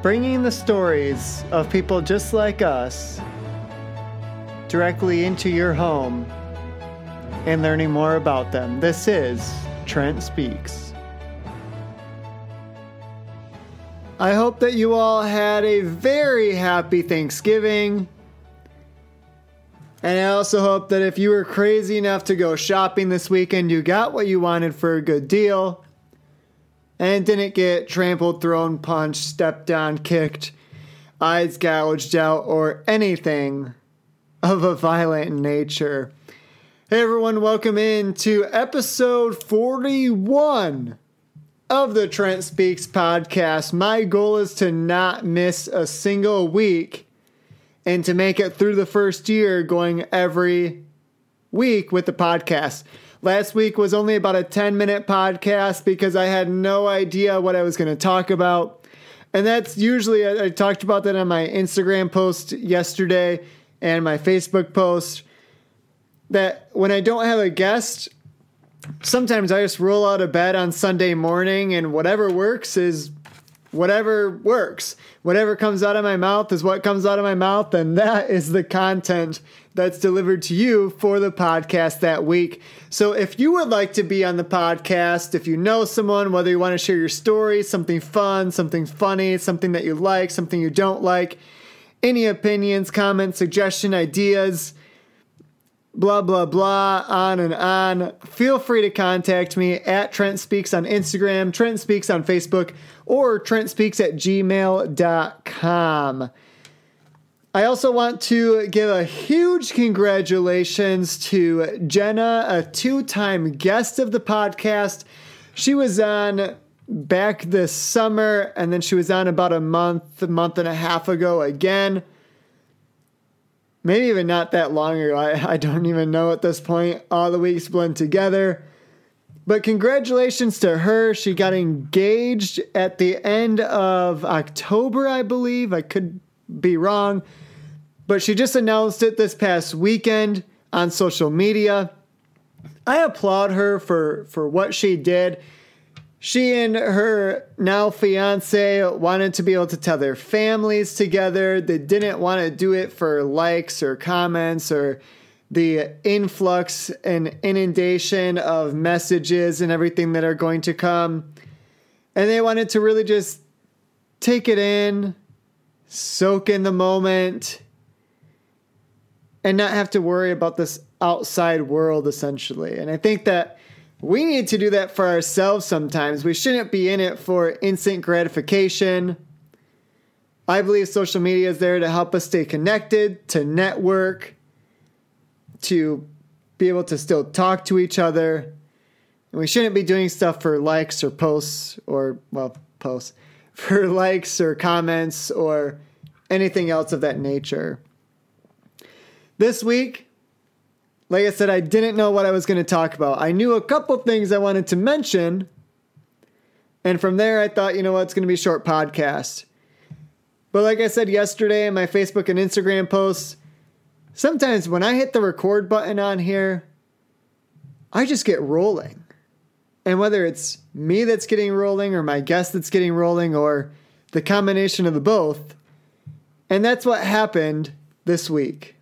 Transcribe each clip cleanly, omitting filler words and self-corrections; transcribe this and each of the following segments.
bringing the stories of people just like us directly into your home and learning more about them. This is Trent Speaks. I hope that you all had a very happy Thanksgiving. And I also hope that if you were crazy enough to go shopping this weekend, you got what you wanted for a good deal and didn't get trampled, thrown, punched, stepped on, kicked, eyes gouged out, or anything of a violent nature. Hey everyone, welcome in to episode 41 of the Trent Speaks podcast. My goal is to not miss a single week and to make it through the first year going every week with the podcast. Last week was only about a 10-minute podcast because I had no idea what I was going to talk about. And that's usually, I talked about that on my Instagram post yesterday and my Facebook post, that when I don't have a guest, sometimes I just roll out of bed on Sunday morning and whatever works is whatever works. Whatever comes out of my mouth is what comes out of my mouth, and that is the content that's delivered to you for the podcast that week. So if you would like to be on the podcast, if you know someone, whether you want to share your story, something fun, something funny, something that you like, something you don't like, any opinions, comments, suggestion, ideas, blah, blah, blah, on, feel free to contact me at Trent Speaks on Instagram, Trent Speaks on Facebook, or trentspeaks@gmail.com. I also want to give a huge congratulations to Jenna, a two-time guest of the podcast. She was on back this summer, and then she was on about a month and a half ago again. Maybe even not that long ago. I don't even know at this point. All the weeks blend together. But congratulations to her. She got engaged at the end of October, I believe. I could be wrong. But she just announced it this past weekend on social media. I applaud her for what she did. She and her now fiance wanted to be able to tell their families together. They didn't want to do it for likes or comments or the influx and inundation of messages and everything that are going to come. And they wanted to really just take it in, soak in the moment, and not have to worry about this outside world, essentially. And I think that we need to do that for ourselves sometimes. We shouldn't be in it for instant gratification. I believe social media is there to help us stay connected, to network, to be able to still talk to each other. And we shouldn't be doing stuff for likes or posts for likes or comments or anything else of that nature. This week, like I said, I didn't know what I was going to talk about. I knew a couple things I wanted to mention. And from there, I thought, you know what, it's going to be a short podcast. But like I said yesterday in my Facebook and Instagram posts, sometimes when I hit the record button on here, I just get rolling. And whether it's me that's getting rolling or my guest that's getting rolling or the combination of the both. And that's what happened this week.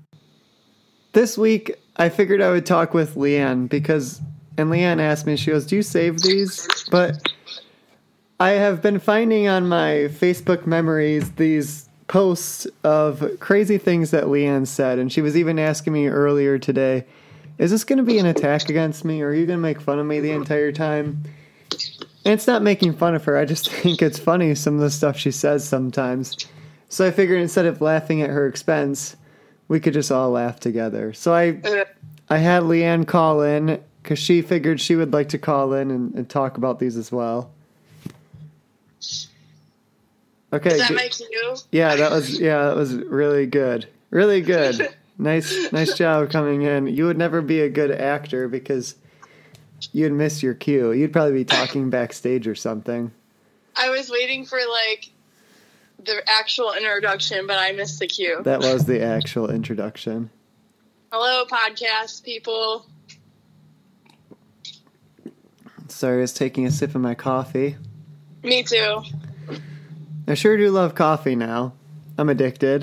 This week, I figured I would talk with Leanne and Leanne asked me, she goes, do you save these? But I have been finding on my Facebook memories these posts of crazy things that Leanne said. And she was even asking me earlier today, is this going to be an attack against me? Or are you going to make fun of me the entire time? And it's not making fun of her. I just think it's funny, some of the stuff she says sometimes. So I figured instead of laughing at her expense, we could just all laugh together. So I had Leanne call in because she figured she would like to call in and talk about these as well. Okay. Is that my cue? Yeah, that was really good. Really good. Nice job coming in. You would never be a good actor because you'd miss your cue. You'd probably be talking backstage or something. I was waiting for the actual introduction, but I missed the cue. That was the actual introduction. Hello, podcast people. Sorry, I was taking a sip of my coffee. Me too. I sure do love coffee now. I'm addicted.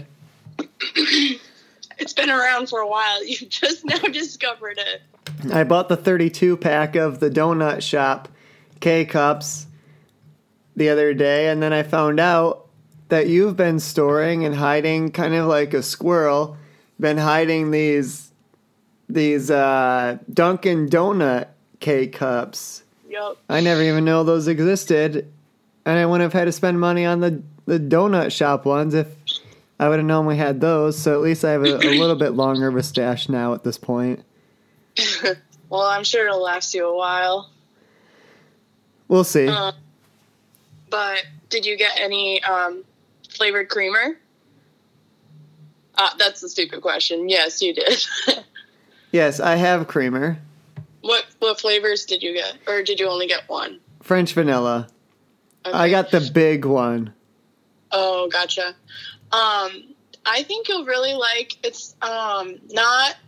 It's been around for a while. You just now discovered it. I bought the 32 pack of the Donut Shop K-Cups the other day, and then I found out that you've been storing and hiding, kind of like a squirrel, been hiding these Dunkin' Donut K-Cups. Yup. I never even know those existed, and I wouldn't have had to spend money on the Donut Shop ones if I would have known we had those, so at least I have a little bit longer of a stash now at this point. Well, I'm sure it'll last you a while. We'll see. But did you get any flavored creamer? That's a stupid question. Yes, you did. Yes, I have creamer. What flavors did you get? Or did you only get one? French vanilla. Okay. I got the big one. Oh, gotcha. I think you'll really like, it's not,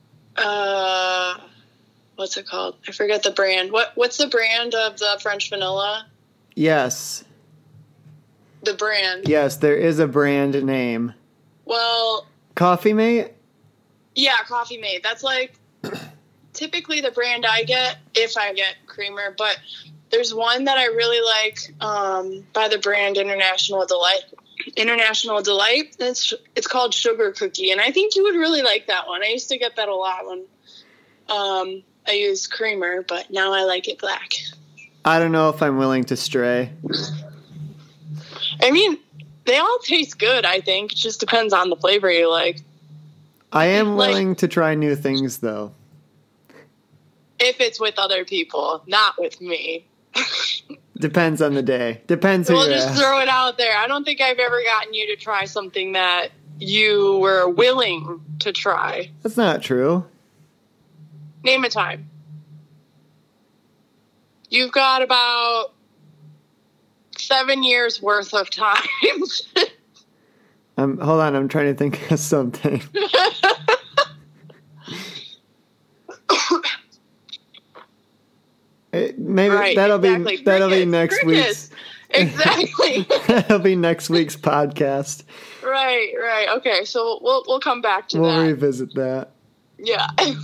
what's it called? I forget the brand. What's the brand of the French vanilla? Yes. The brand. Yes, there is a brand name. Well, Coffee Mate? yeah, Coffee Mate. That's like typically the brand I get if I get creamer, but there's one that I really like by the brand International Delight. It's called Sugar Cookie, and I think you would really like that one. I used to get that a lot when I used creamer, but now I like it black. I don't know if I'm willing to stray. I mean, they all taste good, I think. It just depends on the flavor you like. I am willing to try new things, though. If it's with other people, not with me. Depends on the day. Depends who We'll you just ask. throw it out there. I don't think I've ever gotten you to try something that you were willing to try. That's not true. Name a time. You've got about 7 years worth of time. Hold on, I'm trying to think of something. Maybe Right, that'll exactly. be next week's. Exactly. That'll be next week's podcast. Right. Okay, so we'll come back to We'll that. revisit that. Yeah.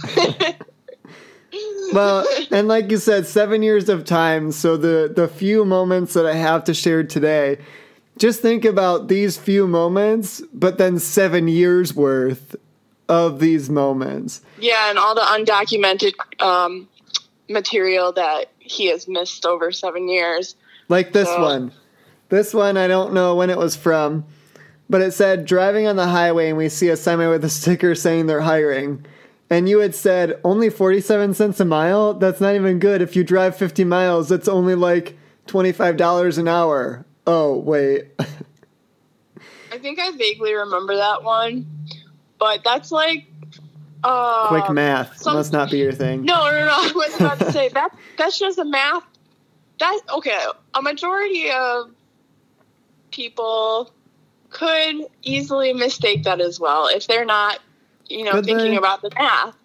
Well, and like you said, 7 years of time. So the few moments that I have to share today, just think about these few moments, but then 7 years worth of these moments. Yeah, and all the undocumented material that he has missed over 7 years. Like this one. This one, I don't know when it was from, but it said, driving on the highway and we see a semi with a sticker saying they're hiring. And you had said, only 47 cents a mile? That's not even good. If you drive 50 miles, that's only like $25 an hour. Oh, wait. I think I vaguely remember that one, but that's like Quick math. Must not be your thing. No. I was about to say that's just a math. Okay. A majority of people could easily mistake that as well if they're not, thinking about the math.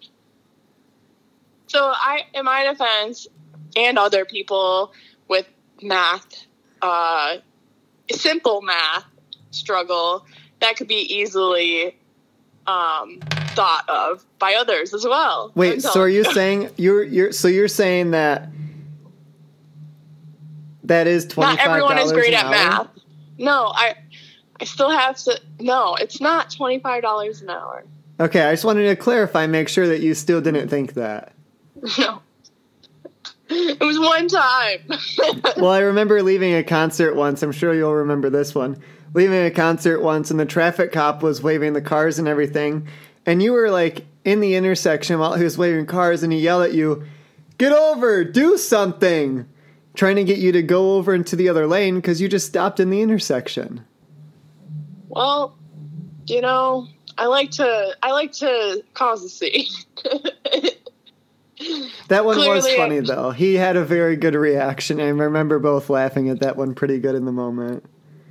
So in my defense, and other people with math, simple math struggle, that could be easily thought of by others as well. Wait, so are you saying you're saying that is $25 not everyone is great an at hour? math? No, I still have to. No, it's not $25 an hour. Okay, I just wanted to clarify, make sure that you still didn't think that. No, it was one time. Well, I remember leaving a concert once. I'm sure you'll remember this one. Leaving a concert once, and the traffic cop was waving the cars and everything. And you were like in the intersection while he was waving cars, and he yelled at you, "Get over! Do something!" Trying to get you to go over into the other lane because you just stopped in the intersection. Well, I like to cause a scene. That one was Clearly, funny, though. He had a very good reaction. I remember both laughing at that one pretty good in the moment.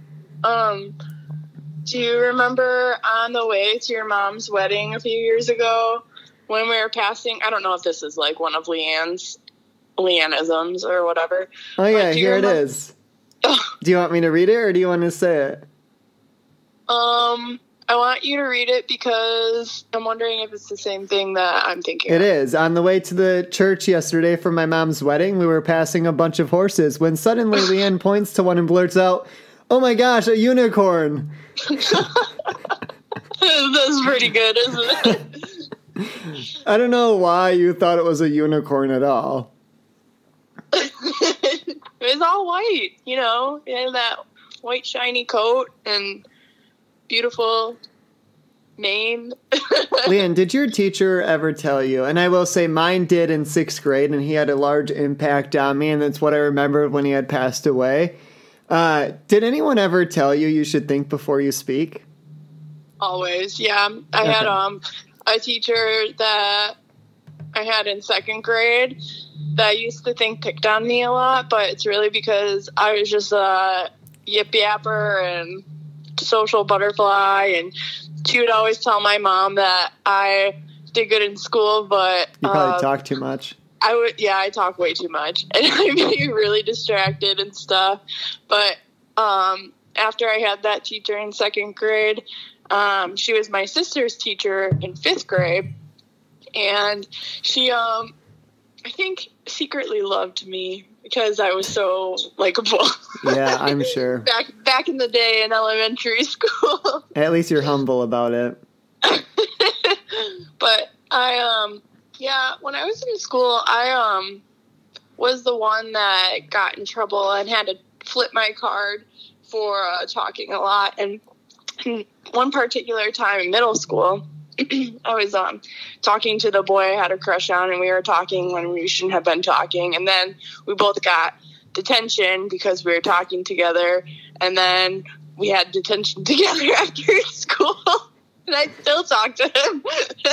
Do you remember on the way to your mom's wedding a few years ago when we were passing? I don't know if this is like one of Leanneisms or whatever. Oh, yeah, but do you here it remember- is. Do you want me to read it, or do you want to say it? I want you to read it because I'm wondering if it's the same thing that I'm thinking. It is. On the way to the church yesterday for my mom's wedding, we were passing a bunch of horses when suddenly Leanne points to one and blurts out, "Oh my gosh, a unicorn!" That's pretty good, isn't it? I don't know why you thought it was a unicorn at all. It was all white, you know. It had that white shiny coat and beautiful mane. Leanne, did your teacher ever tell you, and I will say mine did in 6th grade, and he had a large impact on me, and that's what I remembered when he had passed away. Did anyone ever tell you you should think before you speak? Always, yeah. I had a teacher that I had in 2nd grade that I used to think picked on me a lot, but it's really because I was just a yip yapper and social butterfly, and she would always tell my mom that I did good in school, but you probably talk too much. I talk way too much, and I'd be really distracted and stuff. But after I had that teacher in 2nd grade, she was my sister's teacher in 5th grade, and she, I think, secretly loved me because I was so likable. Yeah, I'm sure. Back in the day in elementary school. At least you're humble about it. But when I was in school, I was the one that got in trouble and had to flip my card for talking a lot. And one particular time in middle school, I was talking to the boy I had a crush on, and we were talking when we shouldn't have been talking. And then we both got detention because we were talking together. And then we had detention together after school. And I still talk to him.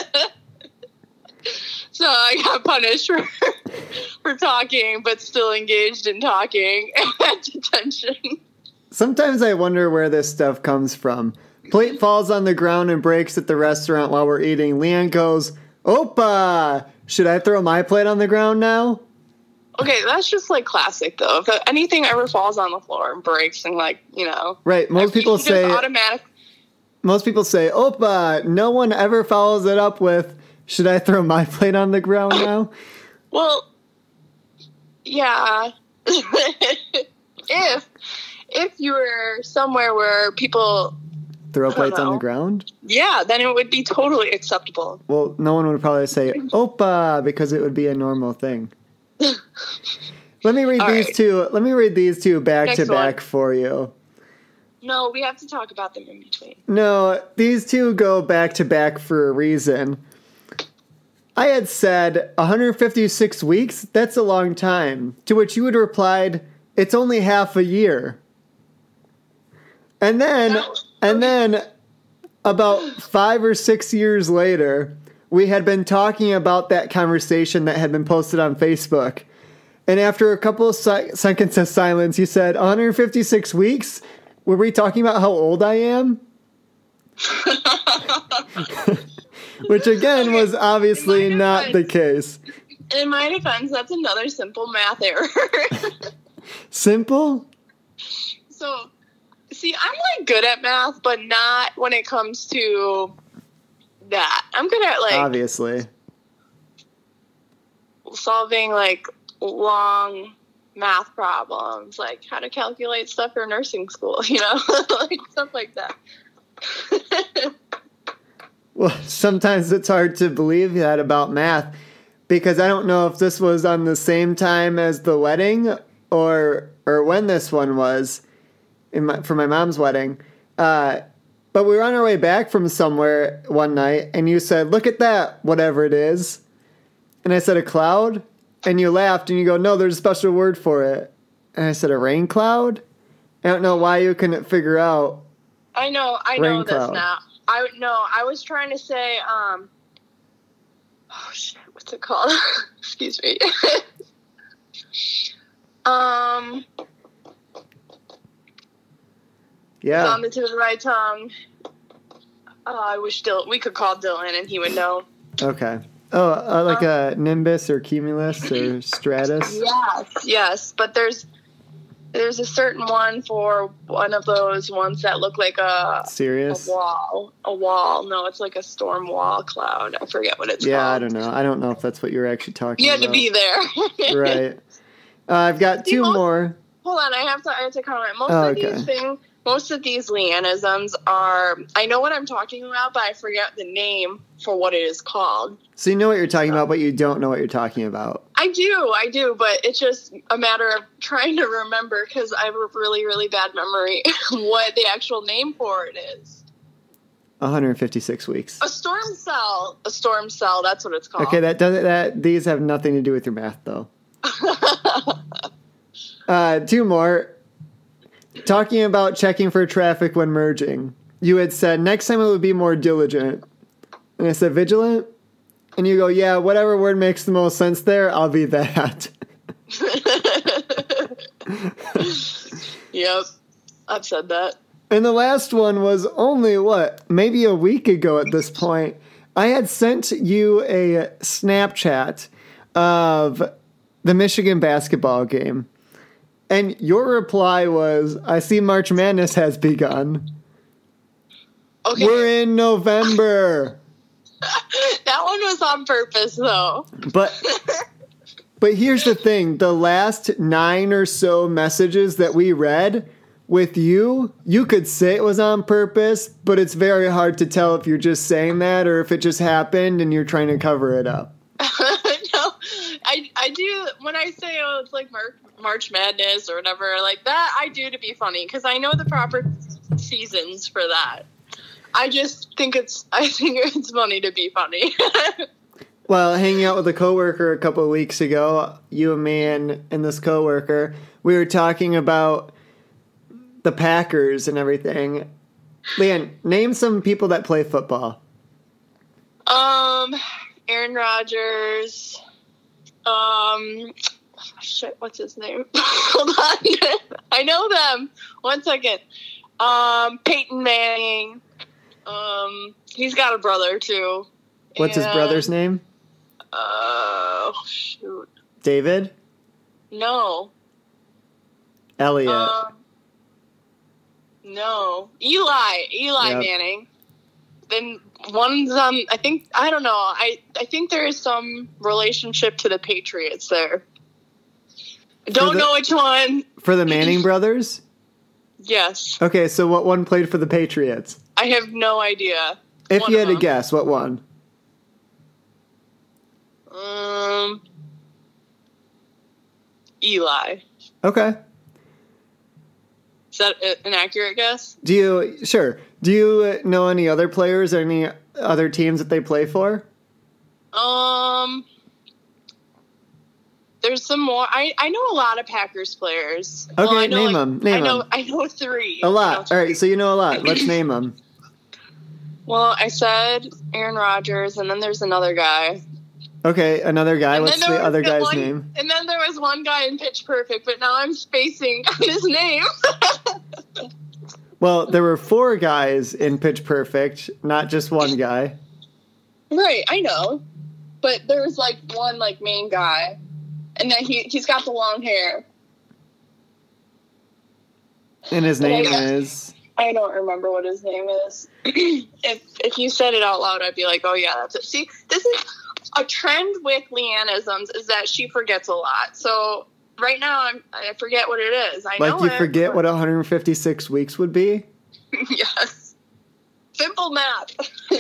So I got punished for talking, but still engaged in talking at detention. Sometimes I wonder where this stuff comes from. Plate falls on the ground and breaks at the restaurant while we're eating. Leanne goes, "Opa! Should I throw my plate on the ground now?" Okay, that's just like classic though. If anything ever falls on the floor and breaks and Right, most people say automatic. Most people say, "Opa!" No one ever follows it up with, "Should I throw my plate on the ground now?" Well, yeah. If you were somewhere where people throw plates on the ground? Yeah, then it would be totally acceptable. Well, no one would probably say "Opa" because it would be a normal thing. Let me read these two. Let me read these two back to back for you. No, we have to talk about them in between. No, these two go back to back for a reason. I had said 156 weeks, that's a long time. To which you had replied, "It's only half a year." And then about 5 or 6 years later, we had been talking about that conversation that had been posted on Facebook. And after a couple of seconds of silence, you said, 156 weeks? Were we talking about how old I am? Which again was obviously not the case. In my defense, that's another simple math error. Simple? So, see, I'm like good at math, but not when it comes to that. I'm good at obviously solving long math problems, like how to calculate stuff for nursing school, like stuff like that. Well, sometimes it's hard to believe that about math because I don't know if this was on the same time as the wedding or when this one was for my mom's wedding. But we were on our way back from somewhere one night and you said, "Look at that, whatever it is." And I said, "A cloud?" And you laughed and you go, "No, there's a special word for it." And I said, "A rain cloud?" I don't know why you couldn't figure out. I know this now. I was trying to say, oh shit, what's it called? Excuse me. Yeah. On the tip of the right tongue. I wish we could call Dylan and he would know. Okay. Oh, like a nimbus or cumulus or stratus? Yes, but there's There's a certain one for one of those ones that look like a Serious? wall. A wall. No, it's like a storm wall cloud. I forget what it's called. Yeah, I don't know. I don't know if that's what you were actually talking You about. had to be there. Right. I've got two more. Hold on, I have to comment. Most of these Leannisms are, I know what I'm talking about, but I forget the name for what it is called. So you know what you're talking about, but you don't know what you're talking about. I do, but it's just a matter of trying to remember because I have a really, really bad memory what the actual name for it is. 156 weeks. A storm cell, that's what it's called. Okay, these have nothing to do with your math, though. Two more. Talking about checking for traffic when merging. You had said next time it would be more diligent. And I said vigilant? And you go, yeah, whatever word makes the most sense there, I'll be that. Yep, I've said that. And the last one was only, maybe a week ago at this point. I had sent you a Snapchat of the Michigan basketball game. And your reply was, I see March Madness has begun. Okay. We're in November. That one was on purpose, though. But here's the thing. The last 9 or so messages that we read with you could say it was on purpose, but it's very hard to tell if you're just saying that or if it just happened and you're trying to cover it up. No, I do. When I say, it's like March Madness or whatever, like that, I do to be funny because I know the proper seasons for that. I think it's funny to be funny. Well, hanging out with a coworker a couple of weeks ago, you and me and this coworker, we were talking about the Packers and everything. Leanne, name some people that play football. Aaron Rodgers. What's his name? Hold on. I know them. 1 second. Peyton Manning. He's got a brother too. What's his brother's name? Shoot. David? No. Elliot. No. Eli Yep. Manning. Then one's I don't know. I think there is some relationship to the Patriots there. I don't know which one. For the Manning brothers? Yes. Okay, so what one played for the Patriots? I have no idea. If One you of had to them. guess, what one? Eli. Okay. Is that an accurate guess? Do you know any other players or any other teams that they play for? There's some more. I know a lot of Packers players. Okay, well, I know, name them. Name them. I know 3. A lot. All right, so you know a lot. Let's name them. Well, I said Aaron Rodgers, and then there's another guy. Okay, another guy. And What's the other guy's name? And then there was one guy in Pitch Perfect, but now I'm spacing on his name. Well, there were 4 guys in Pitch Perfect, not just one guy. Right, I know. But there was one main guy. And then he's got the long hair. And his name is? I don't remember what his name is. If you said it out loud, I'd be like, oh yeah, that's it. See, this is a trend with Leannisms is that she forgets a lot. So right now I forget what it is. I know you forget what 156 weeks would be? Yes. Simple math.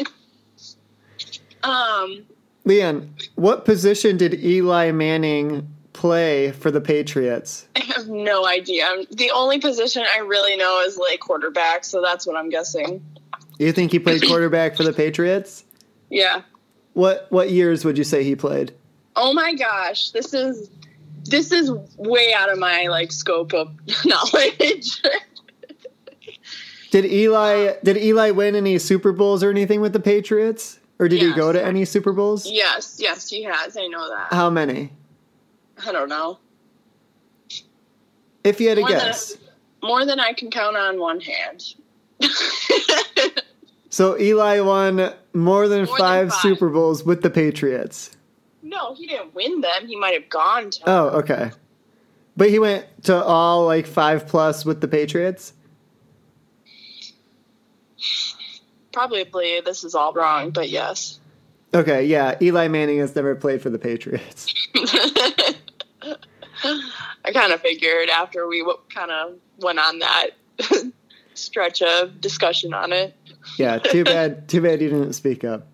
Leanne, what position did Eli Manning play for the Patriots? I have no idea. The only position I really know is quarterback, so that's what I'm guessing. You think he played quarterback for the Patriots? Yeah. What years would you say he played? Oh my gosh, this is way out of my scope of knowledge. Did Eli win any Super Bowls or anything with the Patriots? Or did he go to any Super Bowls? Yes, he has. I know that. How many? I don't know. If you had to guess. More than I can count on one hand. So Eli won more than 5 Super Bowls with the Patriots. No, he didn't win them. He might have gone to. Oh, okay. But he went to all like 5+ with the Patriots? Probably this is all wrong, but yes. Okay, yeah. Eli Manning has never played for the Patriots. I kind of figured after we kind of went on that stretch of discussion on it. Yeah, too bad you didn't speak up.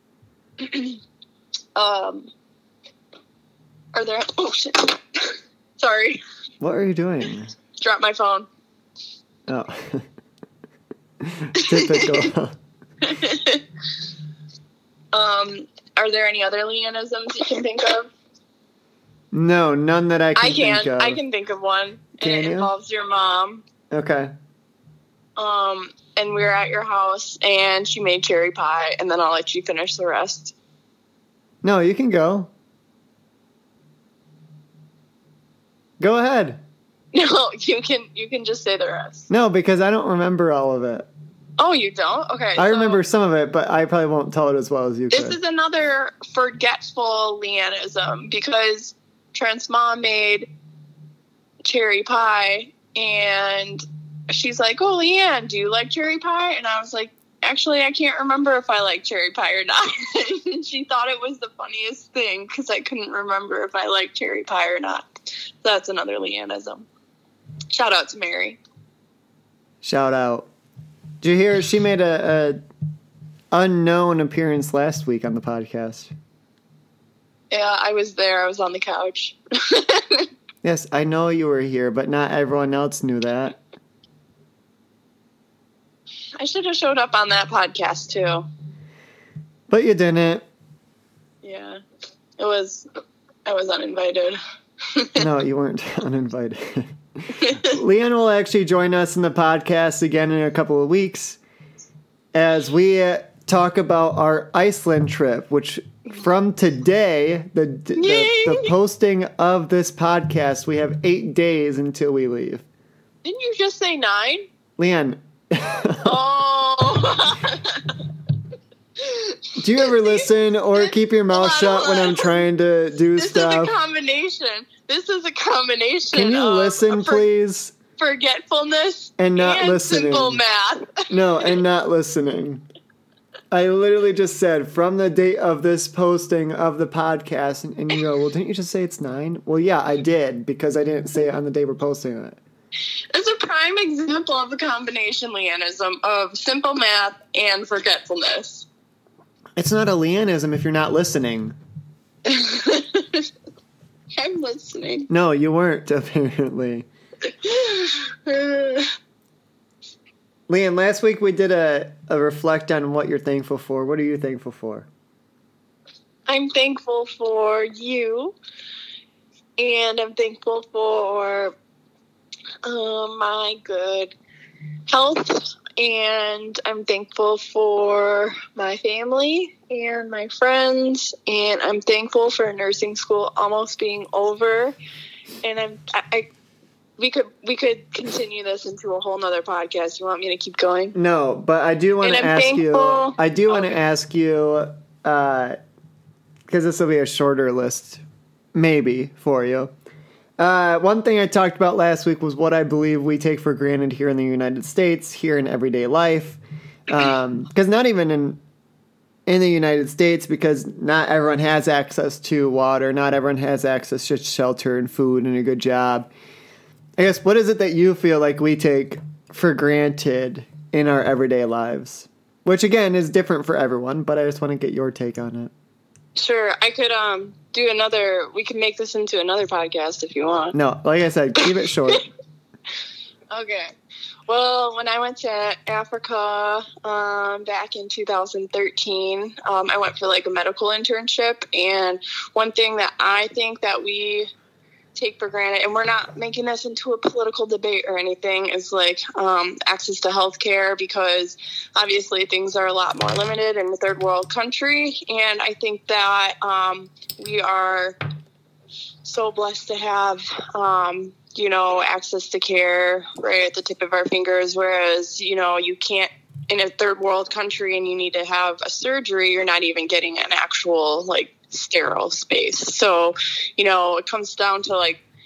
Are there... Oh, shit. Sorry. What are you doing? Dropped my phone. Oh. Typical. Are there any other Leannisms you can think of? No, none that I can think of. I can think of one. Can and it you? involves your mom. Okay. And we were at your house, and she made cherry pie, and then I'll let you finish the rest. No, you can go. Go ahead. No, you can just say the rest. No, because I don't remember all of it. Oh, you don't? Okay. I remember some of it, but I probably won't tell it as well as you This could. is another forgetful Leannism, because Trent's mom made cherry pie, and she's like, "Oh, Leanne, do you like cherry pie?" And I was like, "Actually, I can't remember if I like cherry pie or not." And she thought it was the funniest thing because I couldn't remember if I liked cherry pie or not. So that's another Leannism. Shout out to Mary. Shout out. Did you hear she made a unknown appearance last week on the podcast? Yeah, I was there. I was on the couch. Yes, I know you were here, but not everyone else knew that. I should have showed up on that podcast too. But you didn't. Yeah, I was uninvited. No, you weren't uninvited. Leanne will actually join us in the podcast again in a couple of weeks as we talk about our Iceland trip, which from today, the posting of this podcast, we have 8 days until we leave. Didn't you just say 9? Leanne. Oh. Do you ever listen or keep your mouth shut when I'm trying to do stuff? This is a combination. Can you listen, please? Forgetfulness and not listening. Simple math. No, and not listening. I literally just said from the date of this posting of the podcast, and you go, well, didn't you just say it's 9? Well, yeah, I did, because I didn't say it on the day we're posting it. It's a prime example of a combination Leannism of simple math and forgetfulness. It's not a Leannism if you're not listening. I'm listening. No, you weren't, apparently. Leanne, last week we did a reflect on what you're thankful for. What are you thankful for? I'm thankful for you, and I'm thankful for my good health, and I'm thankful for my family and my friends, and I'm thankful for nursing school almost being over. And we could continue this into a whole nother podcast. You want me to keep going? No, but I do want to ask you. I do want to ask you, because this will be a shorter list, maybe for you. One thing I talked about last week was what I believe we take for granted here in the United States, here in everyday life. Because not even in the United States, because not everyone has access to water, not everyone has access to shelter and food and a good job. I guess, what is it that you feel like we take for granted in our everyday lives? Which, again, is different for everyone, but I just want to get your take on it. Sure. I could we can make this into another podcast if you want. No, like I said, keep it short. Okay. Well, when I went to Africa back in 2013, I went for like a medical internship. And one thing that I think that we take for granted, and we're not making this into a political debate or anything, is like access to healthcare, because obviously things are a lot more limited in a third world country. And I think that we are so blessed to have access to care right at the tip of our fingers, whereas you can't in a third world country and you need to have a surgery, you're not even getting an actual like sterile space. So, it comes down to like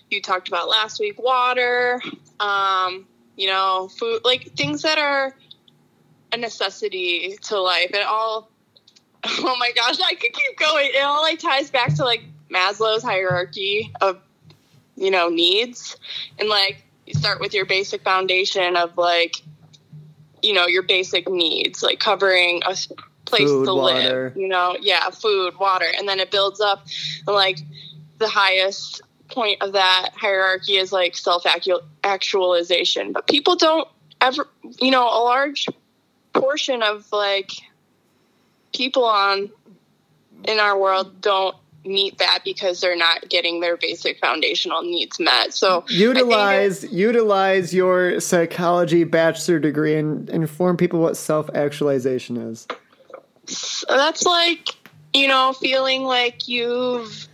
you talked about last week, water, you know, food, like things that are a necessity to life. It all, oh my gosh, I could keep going. It all like ties back to like Maslow's hierarchy of, you know, needs. And like you start with your basic foundation of like, you know, your basic needs, like covering a place food, to water. live, you know, yeah, food, water. And then it builds up, and like the highest point of that hierarchy is like self-actualization. But people don't ever, you know, a large portion of like people in our world don't meet that because they're not getting their basic foundational needs met. So utilize your psychology bachelor degree and inform people what self-actualization is. That's like, you know, feeling like you've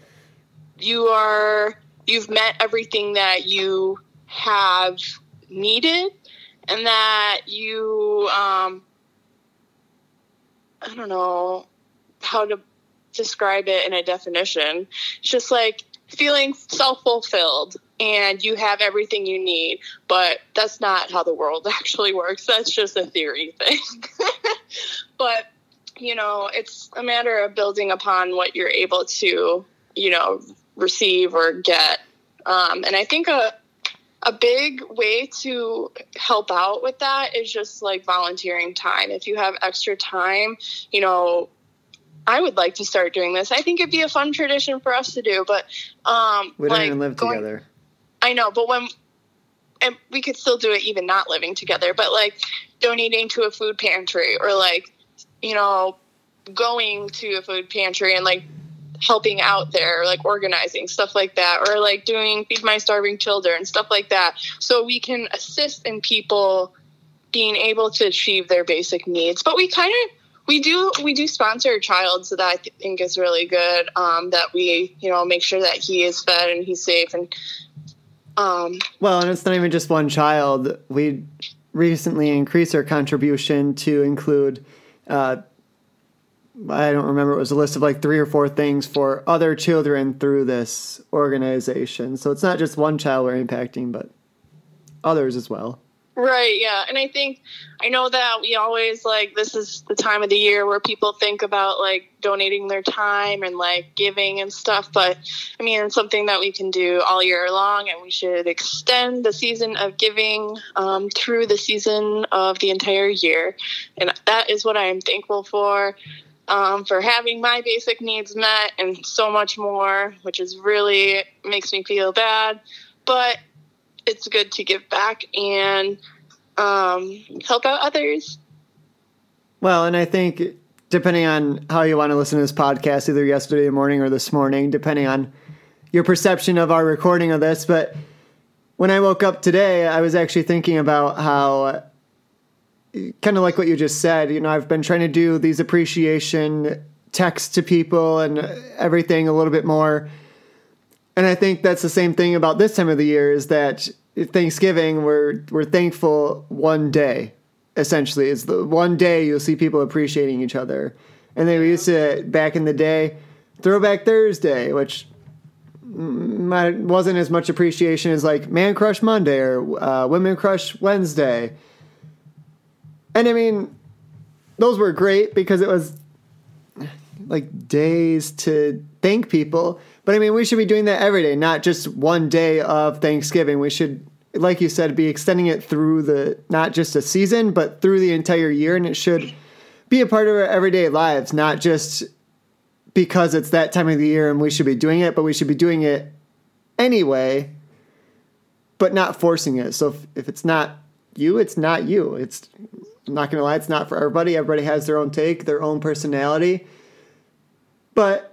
met everything that you have needed, and that you I don't know how to describe it in a definition. It's just like feeling self-fulfilled and you have everything you need, but that's not how the world actually works. That's just a theory thing. But, you know, it's a matter of building upon what you're able to, you know, receive or get. And I think a big way to help out with that is just like volunteering time. If you have extra time, you know, I would like to start doing this. I think it'd be a fun tradition for us to do, but we don't even live together. I know, but and we could still do it even not living together, but like donating to a food pantry, or like, you know, going to a food pantry and like helping out there, like organizing stuff like that, or like doing Feed My Starving Children, stuff like that. So we can assist in people being able to achieve their basic needs. But we do sponsor a child, so that I think is really good, that we, you know, make sure that he is fed and he's safe. And well, and it's not even just one child. We recently increased our contribution to include, I don't remember, it was a list of like 3 or 4 things for other children through this organization. So it's not just one child we're impacting, but others as well. Right, yeah. And I know that we always, like, this is the time of the year where people think about, like, donating their time and, like, giving and stuff. But, I mean, it's something that we can do all year long, and we should extend the season of giving through the season of the entire year. And that is what I am thankful for having my basic needs met and so much more, which is really makes me feel bad. But it's good to give back and help out others. Well, and I think depending on how you want to listen to this podcast, either yesterday morning or this morning, depending on your perception of our recording of this, but when I woke up today, I was actually thinking about how, kind of like what you just said, you know, I've been trying to do these appreciation texts to people and everything a little bit more. And I think that's the same thing about this time of the year, is that Thanksgiving, we're thankful one day, essentially. It's the one day you'll see people appreciating each other. And then we used to, back in the day, Throwback Thursday, which wasn't as much appreciation as like Man Crush Monday or Women Crush Wednesday. And I mean, those were great because it was like days to thank people. But I mean, we should be doing that every day, not just one day of Thanksgiving. We should, like you said, be extending it through not just a season, but through the entire year. And it should be a part of our everyday lives, not just because it's that time of the year and we should be doing it, but we should be doing it anyway, but not forcing it. So if it's not you, it's not you. I'm not going to lie, it's not for everybody. Everybody has their own take, their own personality. But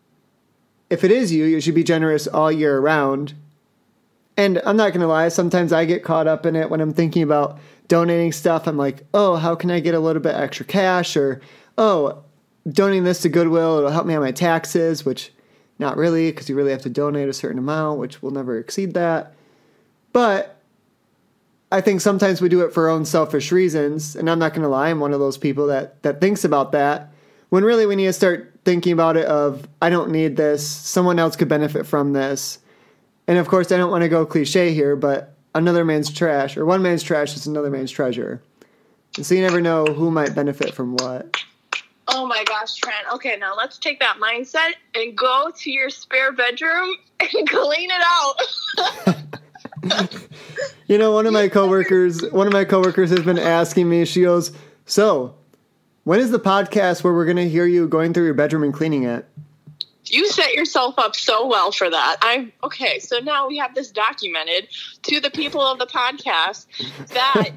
if it is you, you should be generous all year round. And I'm not going to lie, sometimes I get caught up in it when I'm thinking about donating stuff. I'm like, oh, how can I get a little bit extra cash? Or, oh, donating this to Goodwill, it'll help me on my taxes, which not really, because you really have to donate a certain amount, which will never exceed that. But I think sometimes we do it for our own selfish reasons. And I'm not going to lie, I'm one of those people that thinks about that, when really we need to start thinking about it of, I don't need this, someone else could benefit from this. And of course, I don't want to go cliche here, but another man's trash, or one man's trash is another man's treasure. And so you never know who might benefit from what. Oh my gosh, Trent. Okay, now let's take that mindset and go to your spare bedroom and clean it out. You know, one of my coworkers has been asking me, she goes, so when is the podcast where we're going to hear you going through your bedroom and cleaning it? You set yourself up so well for that. Okay, so now we have this documented to the people of the podcast that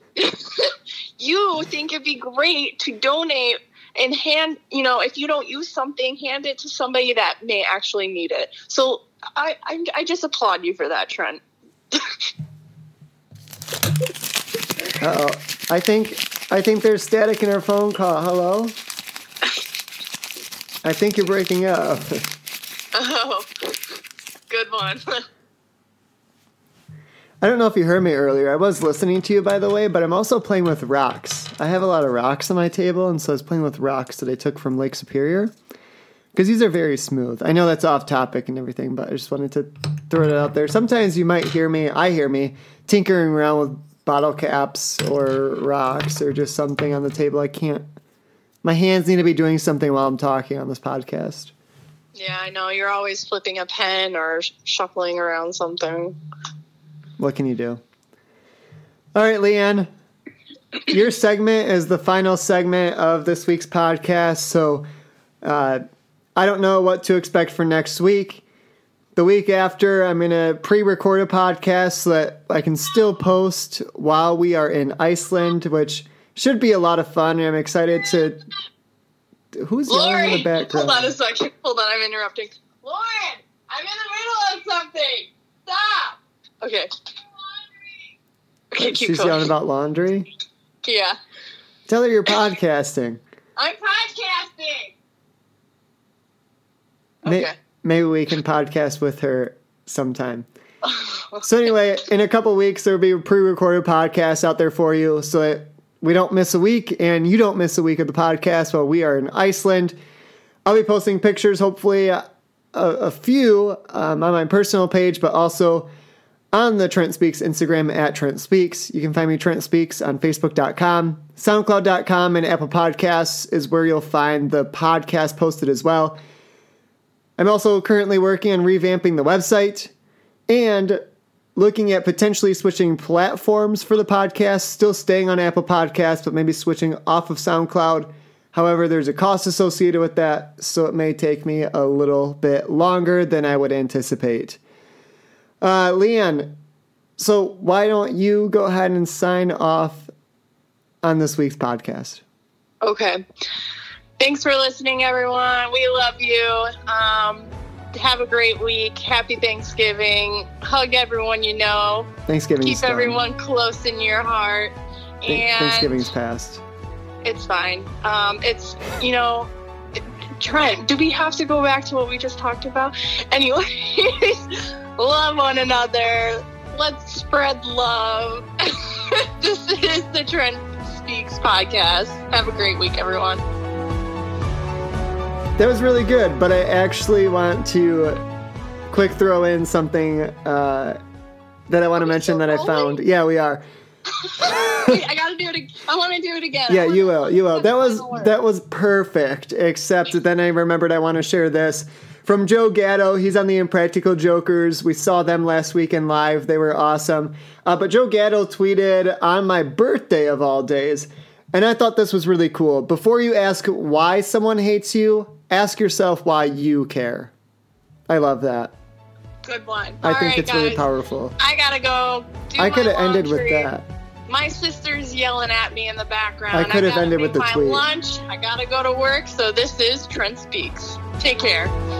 you think it'd be great to donate and hand, if you don't use something, hand it to somebody that may actually need it. So I just applaud you for that, Trent. Uh-oh. I think there's static in our phone call. Hello? I think you're breaking up. Oh, good one. I don't know if you heard me earlier. I was listening to you, by the way, but I'm also playing with rocks. I have a lot of rocks on my table, and so I was playing with rocks that I took from Lake Superior. Because these are very smooth. I know that's off topic and everything, but I just wanted to throw it out there. Sometimes you might hear me tinkering around with bottle caps or rocks or just something on the table. My hands need to be doing something while I'm talking on this podcast. Yeah, I know. You're always flipping a pen or shuffling around something. What can you do? All right, Leanne. Your segment is the final segment of this week's podcast, so I don't know what to expect for next week. The week after, I'm going to pre-record a podcast so that I can still post while we are in Iceland, which should be a lot of fun, and I'm excited to... Who's yelling in the background? Hold on a second. Hold on, I'm interrupting. Lauren, I'm in the middle of something. Stop. Okay. Okay, keep She's going. yelling about laundry? Yeah. Tell her you're podcasting. I'm podcasting. Okay. Maybe we can podcast with her sometime. So anyway, in a couple weeks, there will be a pre-recorded podcast out there for you so that we don't miss a week and you don't miss a week of the podcast while we are in Iceland. I'll be posting pictures, hopefully a few on my personal page, but also on the Trent Speaks Instagram at Trent Speaks. You can find me Trent Speaks on Facebook.com. SoundCloud.com and Apple Podcasts is where you'll find the podcast posted as well. I'm also currently working on revamping the website and looking at potentially switching platforms for the podcast, still staying on Apple Podcasts, but maybe switching off of SoundCloud. However, there's a cost associated with that, so it may take me a little bit longer than I would anticipate. Leanne, so why don't you go ahead and sign off on this week's podcast? Okay. Thanks for listening, everyone. We love you. Have a great week. Happy Thanksgiving. Hug everyone you know. Thanksgiving. Keep everyone close in your heart. And Thanksgiving's past. It's fine. Trent, do we have to go back to what we just talked about? Anyways, love one another. Let's spread love. This is the Trent Speaks podcast. Have a great week, everyone. That was really good, but I actually want to quick throw in something that I want to mention that I found. Yeah, we are. Wait, I gotta do it again. I want to do it again. Yeah, you will. That was perfect, except then I remembered I want to share this. From Joe Gatto, he's on the Impractical Jokers. We saw them last weekend live. They were awesome. But Joe Gatto tweeted on my birthday of all days, and I thought this was really cool. Before you ask why someone hates you, ask yourself why you care. I love that. Good one. I think it's really powerful. I gotta go. I could have ended with that. My sister's yelling at me in the background. I could have ended with the tweet. Lunch. I gotta go to work. So this is Trent Speaks. Take care.